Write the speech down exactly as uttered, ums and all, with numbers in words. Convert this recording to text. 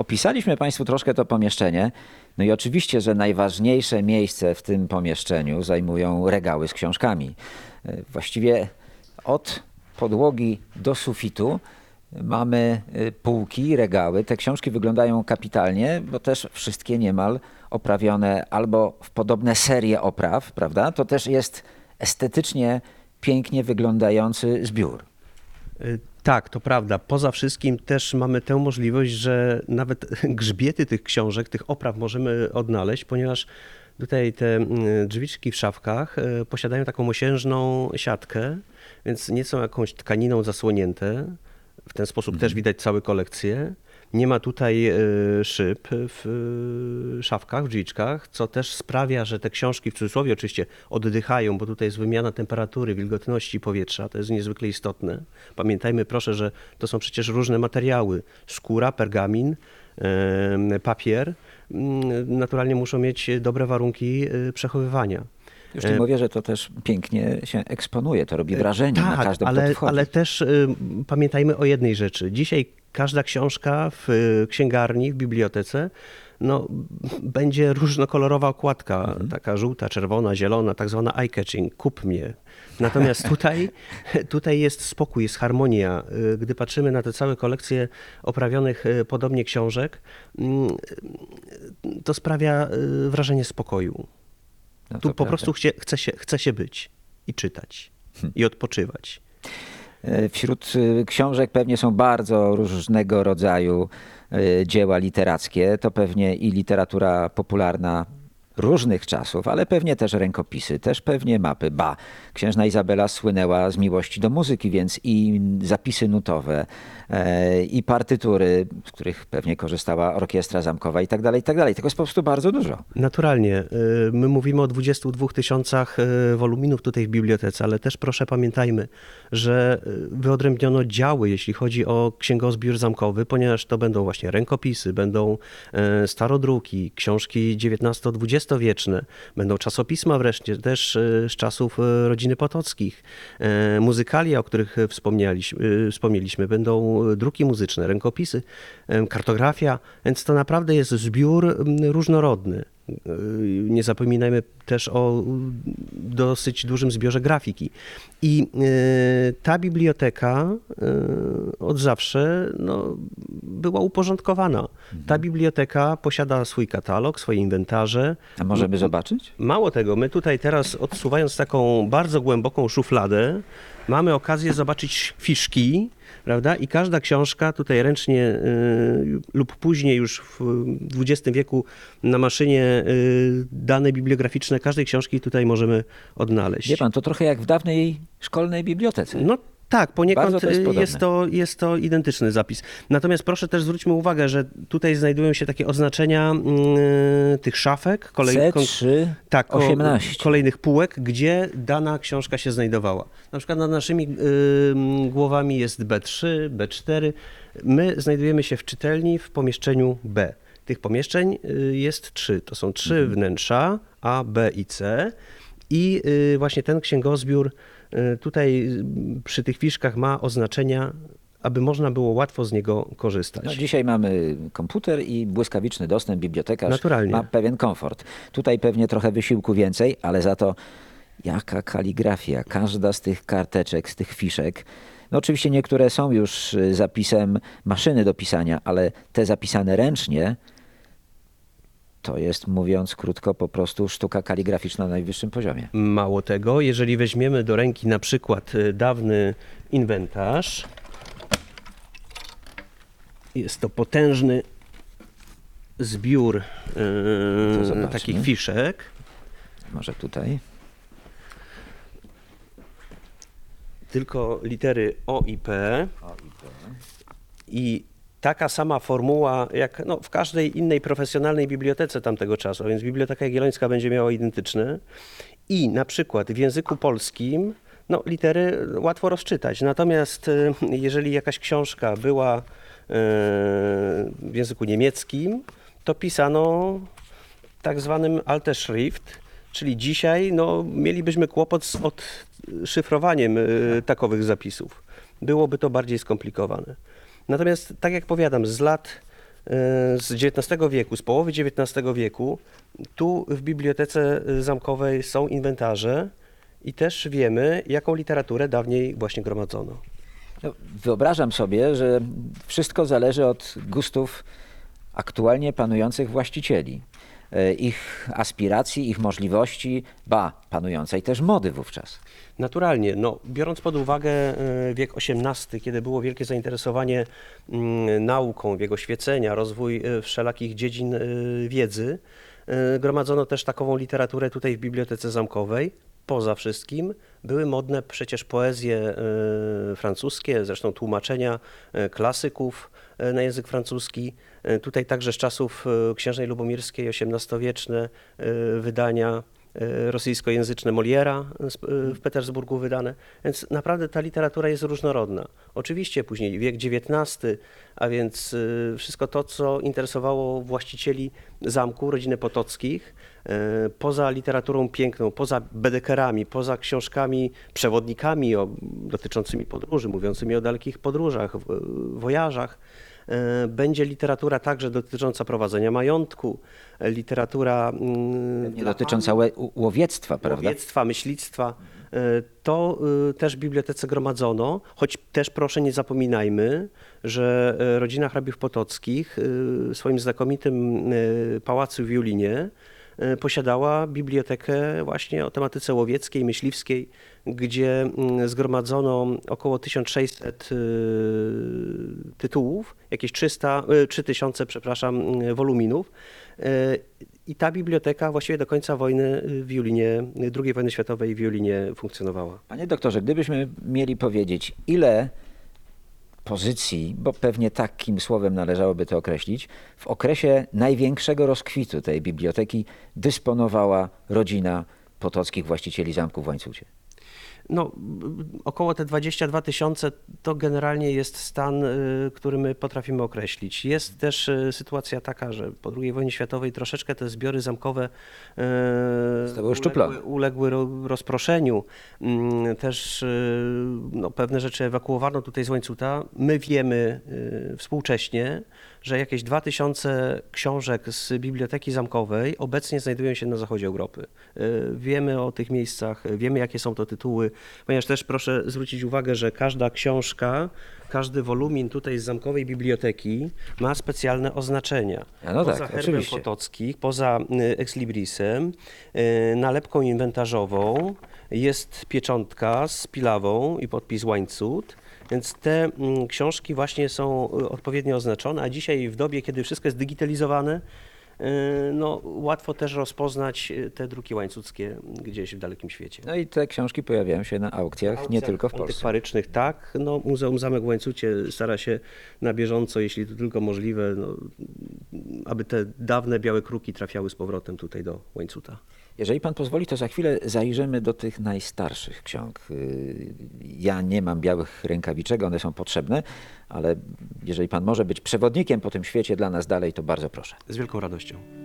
Opisaliśmy Państwu troszkę to pomieszczenie. No i oczywiście, że najważniejsze miejsce w tym pomieszczeniu zajmują regały z książkami. Właściwie od podłogi do sufitu mamy półki, regały. Te książki wyglądają kapitalnie, bo też wszystkie niemal oprawione albo w podobne serie opraw, prawda? To też jest estetycznie pięknie wyglądający zbiór. Tak, to prawda. Poza wszystkim też mamy tę możliwość, że nawet grzbiety tych książek, tych opraw możemy odnaleźć, ponieważ tutaj te drzwiczki w szafkach posiadają taką mosiężną siatkę, więc nie są jakąś tkaniną zasłonięte. W ten sposób mhm. też widać całe kolekcje. Nie ma tutaj szyb w szafkach, w drzwiczkach, co też sprawia, że te książki, w cudzysłowie oczywiście, oddychają, bo tutaj jest wymiana temperatury, wilgotności powietrza, to jest niezwykle istotne. Pamiętajmy proszę, że to są przecież różne materiały. Skóra, pergamin, papier naturalnie muszą mieć dobre warunki przechowywania. Już nie mówię, że to też pięknie się eksponuje, to robi wrażenie tak, na każdym, ale, kto wchodzi. ale też y, pamiętajmy o jednej rzeczy. Dzisiaj każda książka w y, księgarni, w bibliotece, no, będzie różnokolorowa okładka, mhm. taka żółta, czerwona, zielona, tak zwana eye-catching, kup mnie. Natomiast tutaj, tutaj jest spokój, jest harmonia. Gdy patrzymy na te całe kolekcje oprawionych podobnie książek, to sprawia wrażenie spokoju. No tu po prawda. prostu chce, chce, się, chce się być i czytać hmm. i odpoczywać. Wśród książek pewnie są bardzo różnego rodzaju dzieła literackie. To pewnie i literatura popularna różnych czasów, ale pewnie też rękopisy, też pewnie mapy. Ba, księżna Izabela słynęła z miłości do muzyki, więc i zapisy nutowe, e, i partytury, z których pewnie korzystała orkiestra zamkowa i tak dalej, i tak dalej. Tego jest po prostu bardzo dużo. Naturalnie. My mówimy o dwudziestu dwóch tysiącach woluminów tutaj w bibliotece, ale też proszę pamiętajmy, że wyodrębniono działy, jeśli chodzi o księgozbiór zamkowy, ponieważ to będą właśnie rękopisy, będą starodruki, książki dziewiętnasto-dwudziestowieczne, będą czasopisma wreszcie, też z czasów rodziny Potockich, muzykalia, o których wspomnieliśmy, wspomnieliśmy, będą druki muzyczne, rękopisy, kartografia, więc to naprawdę jest zbiór różnorodny. Nie zapominajmy też o dosyć dużym zbiorze grafiki. I ta biblioteka od zawsze no, była uporządkowana. Ta biblioteka posiada swój katalog, swoje inwentarze. A możemy zobaczyć? Mało tego, my tutaj teraz odsuwając taką bardzo głęboką szufladę, mamy okazję zobaczyć fiszki, prawda? I każda książka tutaj ręcznie y, lub później już w dwudziestym wieku na maszynie y, dane bibliograficzne każdej książki tutaj możemy odnaleźć. Wie pan, to trochę jak w dawnej szkolnej bibliotece. No tak, poniekąd to jest, jest, to, jest to identyczny zapis. Natomiast proszę też zwróćmy uwagę, że tutaj znajdują się takie oznaczenia y, tych szafek, kolej, C trzy tak, osiemnaście. kolejnych półek, gdzie dana książka się znajdowała. Na przykład nad naszymi y, głowami jest B trzy, B cztery. My znajdujemy się w czytelni w pomieszczeniu B. Tych pomieszczeń y, jest trzy. To są trzy mhm. wnętrza, A, B i C. I y, właśnie ten księgozbiór tutaj przy tych fiszkach ma oznaczenia, aby można było łatwo z niego korzystać. No, dzisiaj mamy komputer i błyskawiczny dostęp, bibliotekarz Naturalnie. ma pewien komfort. Tutaj pewnie trochę wysiłku więcej, ale za to jaka kaligrafia. Każda z tych karteczek, z tych fiszek. No oczywiście niektóre są już zapisem maszyny do pisania, ale te zapisane ręcznie to jest, mówiąc krótko, po prostu sztuka kaligraficzna na najwyższym poziomie. Mało tego, jeżeli weźmiemy do ręki na przykład dawny inwentarz, jest to potężny zbiór yy, takich fiszek. Może tutaj. Tylko litery O i P. O i P. I taka sama formuła jak no, w każdej innej profesjonalnej bibliotece tamtego czasu, a więc Biblioteka Jagiellońska będzie miała identyczne. I na przykład w języku polskim no, litery łatwo rozczytać. Natomiast jeżeli jakaś książka była w języku niemieckim, to pisano tak zwanym Alte Schrift, czyli dzisiaj no, mielibyśmy kłopot z odszyfrowaniem takowych zapisów. Byłoby to bardziej skomplikowane. Natomiast, tak jak powiadam, z lat z dziewiętnastego wieku, z połowy dziewiętnastego wieku. Tu w Bibliotece Zamkowej są inwentarze i też wiemy, jaką literaturę dawniej właśnie gromadzono. No, wyobrażam sobie, że wszystko zależy od gustów aktualnie panujących właścicieli, e, ich aspiracji, ich możliwości, ba, panującej też mody wówczas. Naturalnie, no, biorąc pod uwagę e, wiek osiemnasty, kiedy było wielkie zainteresowanie mm, nauką, jego świecenia, rozwój e, wszelakich dziedzin e, wiedzy, e, gromadzono też takową literaturę tutaj w Bibliotece Zamkowej. Poza wszystkim były modne przecież poezje e, francuskie, zresztą tłumaczenia e, klasyków e, na język francuski. E, tutaj także z czasów e, księżnej lubomirskiej osiemnastowieczne e, wydania e, rosyjskojęzyczne Moliera z- e, w Petersburgu wydane. Więc naprawdę ta literatura jest różnorodna. Oczywiście później wiek dziewiętnasty, a więc e, wszystko to, co interesowało właścicieli zamku, rodziny Potockich, e, poza literaturą piękną, poza bedekerami, poza książkami, przewodnikami o, dotyczącymi podróży, mówiącymi o dalekich podróżach, w- wojażach, e, będzie literatura także dotycząca prowadzenia majątku, e, literatura mm, Nie dla dotycząca łe- u- łowiectwa, prawda? łowiectwa, myślictwa. E, To e, też w bibliotece gromadzono, choć też proszę nie zapominajmy, że e, rodzina hrabiów potockich e, w swoim znakomitym e, pałacu w Julinie e, posiadała bibliotekę właśnie o tematyce łowieckiej, myśliwskiej, gdzie mm, zgromadzono około tysiąc sześćset e, tytułów, jakieś trzysta, e, trzy tysiące, przepraszam, e, woluminów. E, I ta biblioteka właściwie do końca wojny w Julinie, drugiej wojny światowej w Julinie funkcjonowała. Panie doktorze, gdybyśmy mieli powiedzieć, ile pozycji, bo pewnie takim słowem należałoby to określić, w okresie największego rozkwitu tej biblioteki dysponowała rodzina Potockich właścicieli zamku w Łańcucie. No, około te dwadzieścia dwa tysiące to generalnie jest stan, y, który my potrafimy określić. Jest też y, sytuacja taka, że po drugiej wojnie światowej troszeczkę te zbiory zamkowe y, Zostały uległy, uszczuplone. uległy ro- rozproszeniu. Mm, Też y, no, pewne rzeczy ewakuowano tutaj z Łańcuta. My wiemy y, współcześnie, że jakieś dwa tysiące książek z Biblioteki Zamkowej obecnie znajdują się na zachodzie Europy. Y, Wiemy o tych miejscach, wiemy jakie są to tytuły, ponieważ też proszę zwrócić uwagę, że każda książka, każdy wolumin tutaj z Zamkowej Biblioteki ma specjalne oznaczenia. A no poza tak, herbem oczywiście. Potockich, poza y, exlibrisem, y, nalepką inwentarzową jest pieczątka z pilawą i podpis Łańcut. Więc te mm, książki właśnie są y, odpowiednio oznaczone, a dzisiaj w dobie, kiedy wszystko jest digitalizowane, y, no, łatwo też rozpoznać y, te druki łańcuckie gdzieś w dalekim świecie. No i te książki pojawiają się na aukcjach, nie tylko w Polsce. Antykwarycznych, tak. No, Muzeum Zamek w Łańcucie stara się na bieżąco, jeśli to tylko możliwe, no, aby te dawne białe kruki trafiały z powrotem tutaj do Łańcuta. Jeżeli pan pozwoli, to za chwilę zajrzymy do tych najstarszych ksiąg. Yy, Ja nie mam białych rękawiczek, one są potrzebne, ale jeżeli pan może być przewodnikiem po tym świecie dla nas dalej, to bardzo proszę. Z wielką radością.